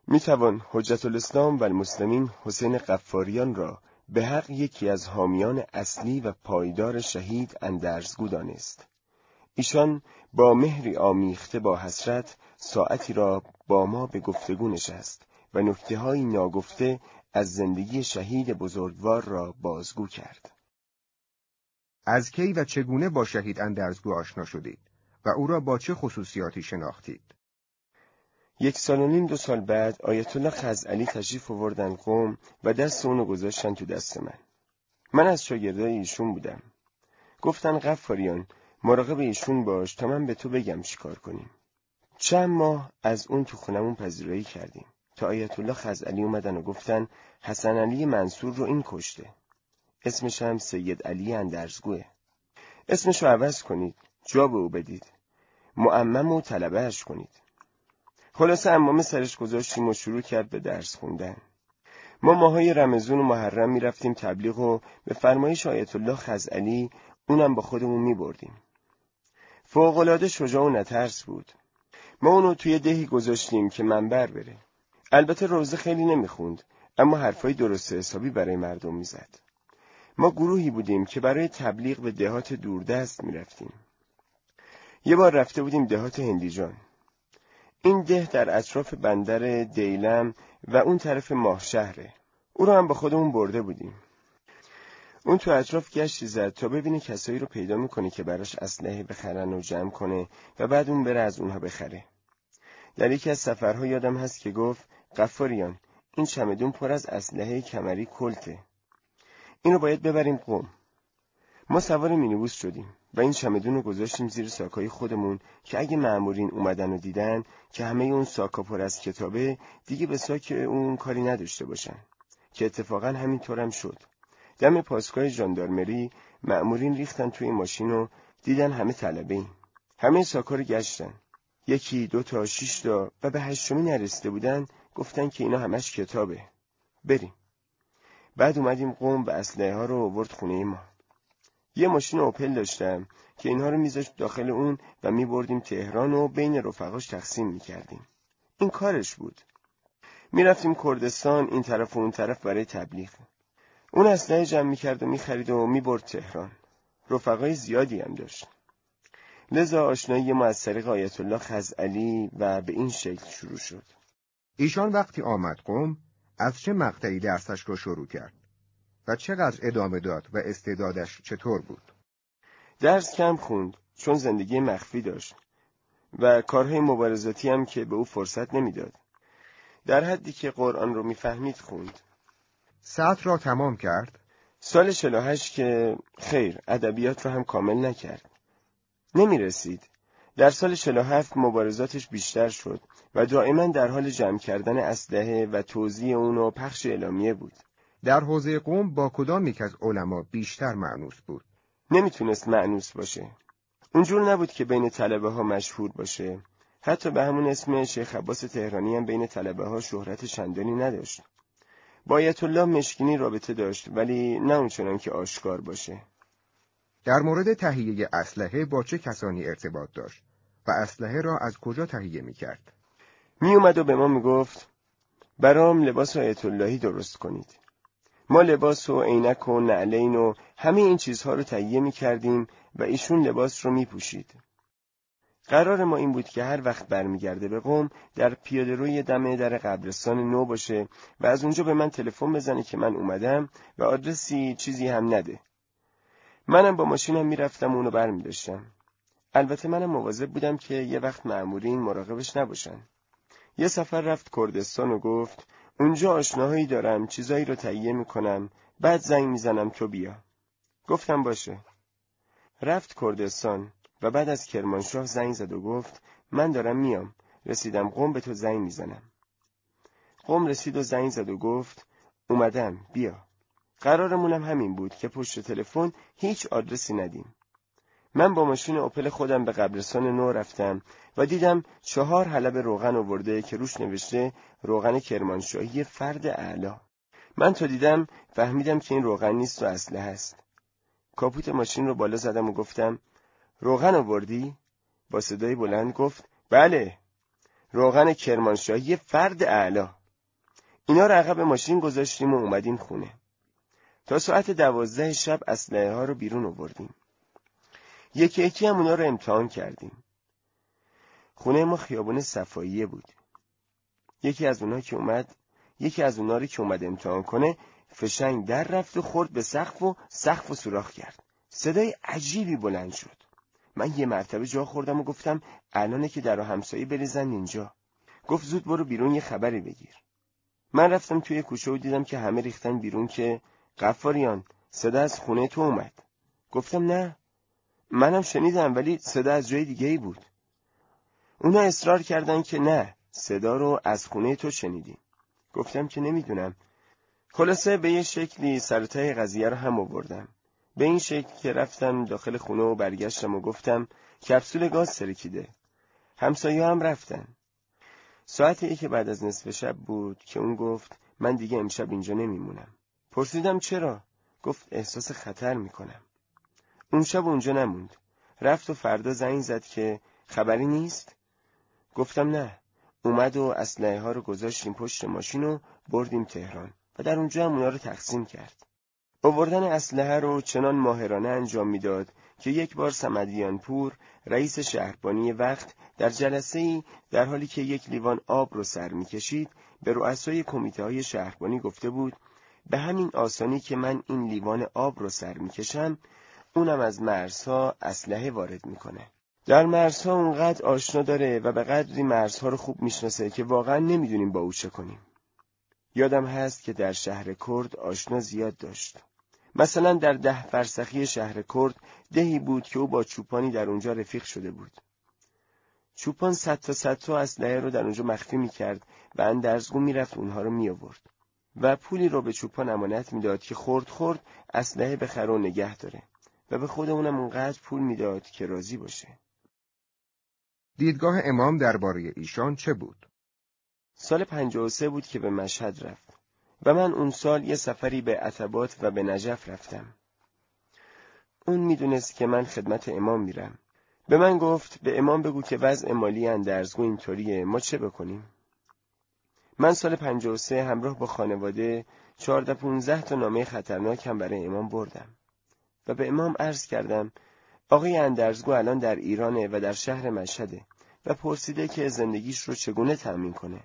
میتوان حجت الاسلام و المسلمین حسین غفاریان را به حق یکی از حامیان اصلی و پایدار شهید اندرزگو دانست. ایشان با مهری آمیخته با حسرت ساعتی را با ما به گفتگو نشست و نکته‌هایی ناگفته از زندگی شهید بزرگوار را بازگو کرد. از کی و چگونه با شهید اندرزگو آشنا شدید و او را با چه خصوصیاتی شناختید؟ 1.5 سال 2 سال بعد آیت الله خزعلی تشریف آوردن قم و دست اونو گذاشتن تو دست من. من از شاگردای ایشون بودم. گفتن غفاریان مراقب ایشون باش تا من به تو بگم چیکار کنیم. چند ماه از اون تو خونمون پذیرایی کردیم تا آیت الله خزعلی اومدن و گفتن حسن علی منصور رو این کشته. اسمش هم سید علی اندرزگوه. اسمش رو عوض کنید، جا به او بدید، معمم و طلبه‌اش کنید. خلاصه عمامه سرش گذاشتیم و شروع کرد به درس خوندن. ما ماهای رمضان و محرم می رفتیم تبلیغ و به فرمایش آیت الله خزعلی اونم با خودمون می بردیم. فوق‌العاده شجاع و نترس بود. ما اونو توی دهی گذاشتیم که منبر بره. البته روزه خیلی نمی خوند، اما حرفای درست حسابی برای مردم می زد. ما گروهی بودیم که برای تبلیغ به دهات دوردست می رفتیم. یه بار رفته بودیم دهات هندیجان. این ده در اطراف بندر دیلم و اون طرف ماه شهره. او رو هم با خودمون برده بودیم. اون تو اطراف گشتی زد تا ببینه کسایی رو پیدا میکنه که براش اسلحه بخرن و جمع کنه و بعد اون بره از اونها بخره. در یکی از سفرها یادم هست که گفت غفاریان این چمدون پر از اسلحه کمری کلته. اینو باید ببریم قم. ما سوار مینیبوس شدیم و این چمدون رو گذاشتیم زیر ساکای خودمون که اگه مأمورین اومدن و دیدن که همه اون ساکا پر از کتابه دیگه به ساک اون کاری نداشته باشن، که اتفاقا همینطورم شد. دم پاسگاه ژاندارمری مأمورین ریختن توی ماشین و دیدن همه طلبه‌ایم. همه ساکا رو گشتن. 1 2 تا 6 تا و به 8می نرسیده بودن گفتن که اینا همش کتابه. بریم. بعد اومدیم قم و اسلحه ها رو آورد خونه ما. یه ماشین اوپل داشتم که اینها رو میذاشت داخل اون و میبردیم تهران و بین رفقاش تقسیم میکردیم. این کارش بود. میرفتیم کردستان این طرف و اون طرف برای تبلیغ. اون اسلحه جمع میکرد و میخرید و میبرد تهران. رفقای زیادی هم داشت. لذا آشنایی ما از طریق آیت الله خزعلی و به این شکل شروع شد. ایشان وقتی آمد قم از چه مقطعی درسش رو شروع کرد و چقدر ادامه داد و استعدادش چطور بود؟ درس کم خوند چون زندگی مخفی داشت و کارهای مبارزاتی هم که به او فرصت نمیداد. در حدی که قرآن رو میفهمید خوند. سطر را تمام کرد؟ سال 48 که خیر ادبیات رو هم کامل نکرد. نمیرسید. در سال 47 مبارزاتش بیشتر شد و دائما در حال جمع کردن اسلحه و توزیع اون و پخش اعلامیه بود. در حوزه قم با کدام یک از علما بیشتر مأنوس بود؟ نمیتونست مأنوس باشه. اونجور نبود که بین طلبه ها مشهور باشه. حتی به همون اسم شیخ عباس تهرانی هم بین طلبه ها شهرت چندانی نداشت. با آیت الله مشکینی رابطه داشت ولی نه اونچنان که آشکار باشه. در مورد تهیه اسلحه با چه کسانی ارتباط داشت و اسلحه را از کجا تهیه می‌کرد؟ می اومد و به ما میگفت برام لباس آیت اللهی درست کنید. ما لباس و عینک و نعلین و همه این چیزها رو تهیه می‌کردیم و ایشون لباس رو می‌پوشید. قرار ما این بود که هر وقت برمیگرده به قم در پیاده‌روی دم در قبرستان نو باشه و از اونجا به من تلفن بزنه که من اومدم و آدرسی چیزی هم نده. منم با ماشینم میرفتم و اونو برمی‌داشتم. البته منم مواظب بودم که یه وقت مأمورین مراقبش نباشن. یه سفر رفت کردستان و گفت اونجا آشناهایی دارم چیزایی رو تهیه میکنم بعد زنگ میزنم تو بیا. گفتم باشه. رفت کردستان و بعد از کرمانشاه زنگ زد و گفت من دارم میام. رسیدم قم به تو زنگ میزنم. قم رسید و زنگ زد و گفت اومدم بیا. قرارمونم همین بود که پشت تلفن هیچ آدرسی ندیم. من با ماشین اوپل خودم به قبرستان نو رفتم و دیدم 4 حلب روغن آورده که روش نوشته روغن کرمانشاهی فرد اعلی. من تا دیدم فهمیدم که این روغن نیست و اسلحه است. کاپوت ماشین رو بالا زدم و گفتم روغن آوردی؟ با صدای بلند گفت بله. روغن کرمانشاهی فرد اعلی. اینا رو عقب ماشین گذاشتیم و اومدیم خونه. تا ساعت 12 شب اسلحه ها رو بیرون آوردیم. یکی یکی هم اونا رو امتحان کردیم. خونه ما خیابون صفاییه بود. یکی از اونا رو که اومد امتحان کنه فشنگ در رفت و خورد به سقف و سوراخ کرد. صدای عجیبی بلند شد. من یه مرتبه جا خوردم و گفتم الانه که در و همسایه بریزن اینجا. گفت زود برو بیرون یه خبری بگیر. من رفتم توی کوچه و دیدم که همه ریختن بیرون که غفاریان صدا از خونه تو اومد. گفتم نه، منم شنیدم ولی صدا از جای دیگه ای بود. اونا اصرار کردن که نه، صدا رو از خونه تو شنیدیم. گفتم که نمیدونم. خلاصه به یه شکلی سرتای قضیه رو هم آوردم. به این شکل که رفتم داخل خونه و برگشتم و گفتم کپسول گاز ترکیده. همسایه هم رفتن. ساعت 1 بعد از نصف شب بود که اون گفت من دیگه امشب اینجا نمیمونم. پرسیدم چرا؟ گفت احساس خطر میکنم. اون شب اونجا نموند. رفت و فردا زنگ زد که خبری نیست؟ گفتم نه. اومد و اسلحه ها رو گذاشتیم پشت ماشین و بردیم تهران و در اونجا هم اونا رو تقسیم کرد. آوردن اسلحه رو چنان ماهرانه انجام میداد که یک بار صمدیان پور رئیس شهربانی وقت در جلسه‌ای در حالی که یک لیوان آب رو سر می‌کشید به رؤسای کمیته‌های شهربانی گفته بود به همین آسانی که من این لیوان آب رو سر می‌کشم اونم از مرزها اسلحه وارد می‌کنه. در مرزها اونقدر آشنا داره و به قدری مرزها رو خوب می‌شناسه که واقعا نمی‌دونیم با او چه کنیم. یادم هست که در شهر کرد آشنا زیاد داشت. مثلا در 10 فرسخی شهر کرد دهی بود که او با چوپانی در اونجا رفیق شده بود. چوپان 100 تا اسلحه رو در اونجا مخفی می‌کرد و اندرزگو می‌رفت اونها رو می‌آورد و پولی رو به چوپان امانت می‌داد که خرد اسلحه بخره و نگه داره و به خود اونم اونقدر پول می‌داد که راضی باشه. دیدگاه امام درباره ایشان چه بود؟ سال 53 بود که به مشهد رفت و من اون سال یه سفری به عتبات و به نجف رفتم. اون میدونست که من خدمت امام میرم. به من گفت به امام بگو که وضع مالی اندرزگو اینطوریه، ما چه بکنیم؟ من سال 53 همراه با خانواده 14-15 تا نامه خطرناک هم برای امام بردم و به امام عرض کردم آقای اندرزگو الان در ایرانه و در شهر مشهده و پرسیده که زندگیش رو چگونه تأمین کنه.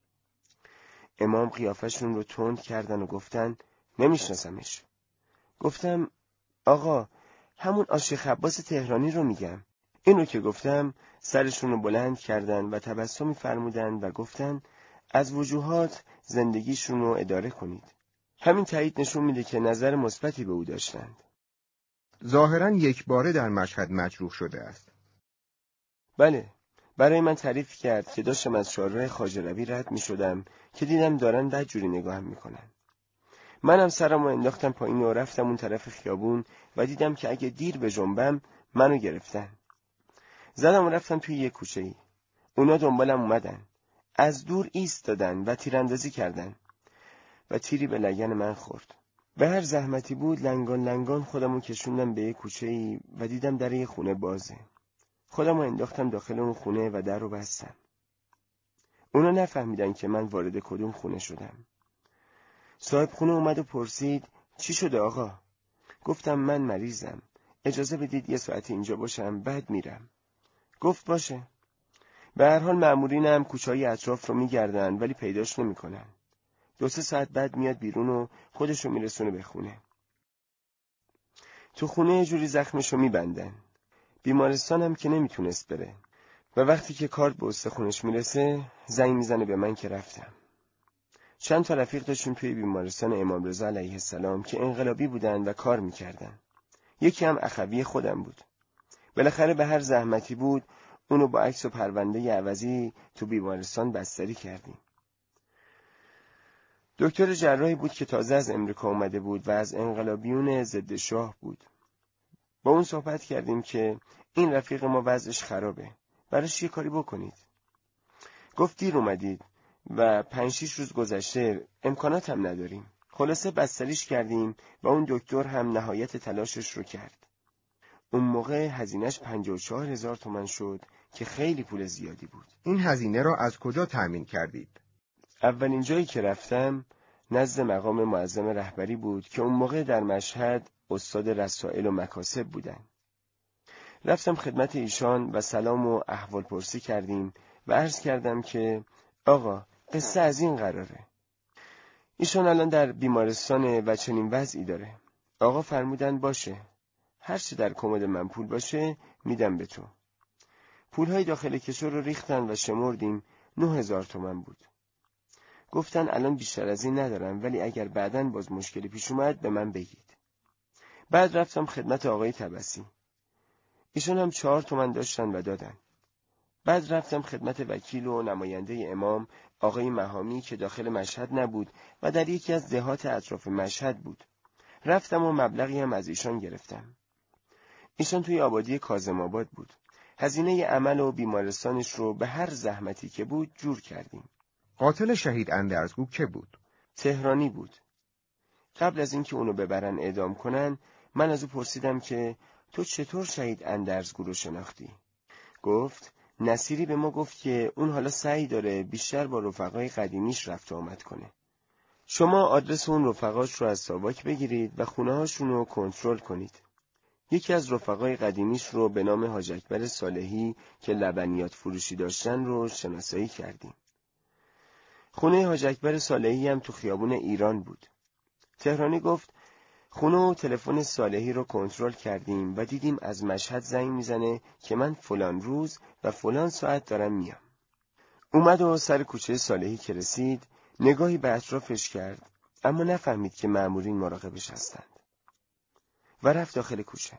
امام قیافشون رو تند کردن و گفتن نمیشناسمش. گفتم آقا همون آشیخ عباس تهرانی رو میگم. اینو که گفتم سرشون رو بلند کردن و تبسمی فرمودن و گفتن از وجوهات زندگیشون رو اداره کنید. همین تایید نشون میده که نظر مثبتی به او داشتند. ظاهراً یک باره در مشهد مجروح شده است. بله، برای من تعریف کرد که داشتم از شارع خواجه روی رد میشدم که دیدم دارن بدجوری نگاهم میکنن. منم سرمو انداختم پایین و رفتم اون طرف خیابون و دیدم که اگه دیر به جنبم منو گرفتن. زدم و رفتم توی یک کوچه‌ای. اونا دنبالم اومدن. از دور ایستادن و تیراندازی کردن و تیری به لگن من خورد. به هر زحمتی بود لنگان خودمو کشوندم به یک کوچه‌ای و دیدم در یه خونه بازه. خودمو انداختم داخل اون خونه و در رو بستم. اونا نفهمیدن که من وارد کدوم خونه شدم. صاحب خونه اومد و پرسید چی شده آقا؟ گفتم من مریضم. اجازه بدید یه ساعت اینجا باشم بعد میرم. گفت باشه. به هر حال مأمورینم کوچه‌های اطراف رو میگردن ولی پیداش نمیکنن. 2-3 ساعت بعد میاد بیرون و خودشو میرسونه به خونه. تو خونه یه جوری زخمشو میبندن. بیمارستانم که نمیتونست بره. و وقتی که کارت به استخونش میرسه زنگ میزنه به من که رفتم. چند تا رفیق داشتیم توی بیمارستان امام رضا علیه السلام که انقلابی بودن و کار میکردن. یکی هم اخوی خودم بود. بالاخره به هر زحمتی بود اونو با عکس و پرونده عوضی تو بیمارستان بستری کردیم. دکتر جراحی بود که تازه از امریکا اومده بود و از انقلابیون ضد شاه بود. با اون صحبت کردیم که این رفیق ما وضعش خرابه. براش یه کاری بکنید. گفت دیر اومدید و 5-6 روز گذشته امکانات هم نداریم. خلاصه بستریش کردیم و اون دکتر هم نهایت تلاشش رو کرد. اون موقع هزینه‌اش 54,000 تومان شد که خیلی پول زیادی بود. این هزینه را از کجا تأمین کردید؟ اولین جایی که رفتم نزد مقام معظم رهبری بود که اون موقع در مشهد استاد رسائل و مکاسب بودن. رفتم خدمت ایشان و سلام و احوال پرسی کردیم و عرض کردم که آقا قصه از این قراره. ایشان الان در بیمارستانه و چنین وضعی داره. آقا فرمودن باشه. هر چه در کمد من پول باشه میدم به تو. پولهای داخل کشو رو ریختن و شمردیم 9000 تومان بود. گفتن الان بیشتر از این ندارم ولی اگر بعداً باز مشکلی پیش اومد به من بگید. بعد رفتم خدمت آقای طبسی. ایشون هم 4 تومان داشتن و دادن. بعد رفتم خدمت وکیل و نماینده امام آقای مهامی که داخل مشهد نبود و در یکی از دهات اطراف مشهد بود. رفتم و مبلغی هم از ایشان گرفتم. ایشان توی آبادی کاظم آباد بود. هزینه عمل و بیمارستانش رو به هر زحمتی که بود جور کردیم. قاتل شهید اندرزگو که بود؟ تهرانی بود. قبل از اینکه اونو ببرن اعدام کنن من از او پرسیدم که تو چطور شهید اندرزگو رو شناختی؟ گفت نصیری به ما گفت که اون حالا سعی داره بیشتر با رفقای قدیمیش رفت و آمد کنه. شما آدرس اون رفقاش رو از ساواک بگیرید و خونه‌هاشون رو کنترل کنید. یکی از رفقای قدیمیش رو به نام حاج اکبر صالحی که لبنیات فروشی داشتن رو شناسایی کردیم. خونه حاج اکبر صالحی هم تو خیابون ایران بود. تهرانی گفت خونه و تلفن صالحی رو کنترل کردیم و دیدیم از مشهد زنگ میزنه که من فلان روز و فلان ساعت دارم میام. اومد و سر کوچه صالحی که رسید نگاهی به اطرافش کرد اما نفهمید که مأمورین مراقبش هستند و رفت داخل کوچه.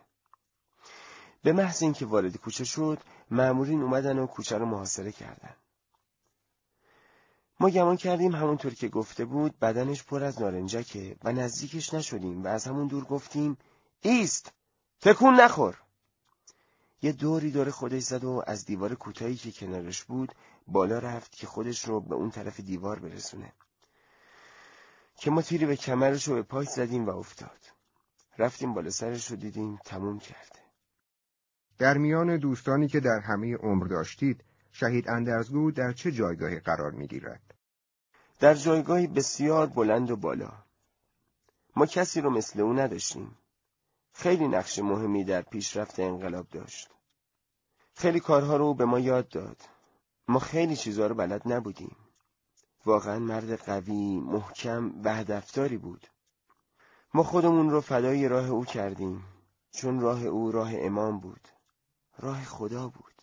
به محض اینکه وارد کوچه شد مأمورین اومدن و کوچه رو محاصره کردن. ما گمان کردیم همونطور که گفته بود بدنش پر از نارنجکه و نزدیکش نشدیم و از همون دور گفتیم ایست، تکون نخور. یه دوری دور خودش زد و از دیوار کوتاهی که کنارش بود بالا رفت که خودش رو به اون طرف دیوار برسونه. که ما تیری به کمرش و به پاش زدیم و افتاد. رفتیم بالا سرش رو دیدیم تموم کرده. در میان دوستانی که در همه عمر داشتید، شهید اندرزگو در چه جایگاهی قرار می‌گیرد؟ در جایگاهی بسیار بلند و بالا. ما کسی رو مثل او نداشتیم. خیلی نقش مهمی در پیشرفت انقلاب داشت. خیلی کارها رو به ما یاد داد. ما خیلی چیزا رو بلد نبودیم. واقعا مرد قوی، محکم و هدفداری بود. ما خودمون رو فدای راه او کردیم، چون راه او راه امام بود. راه خدا بود.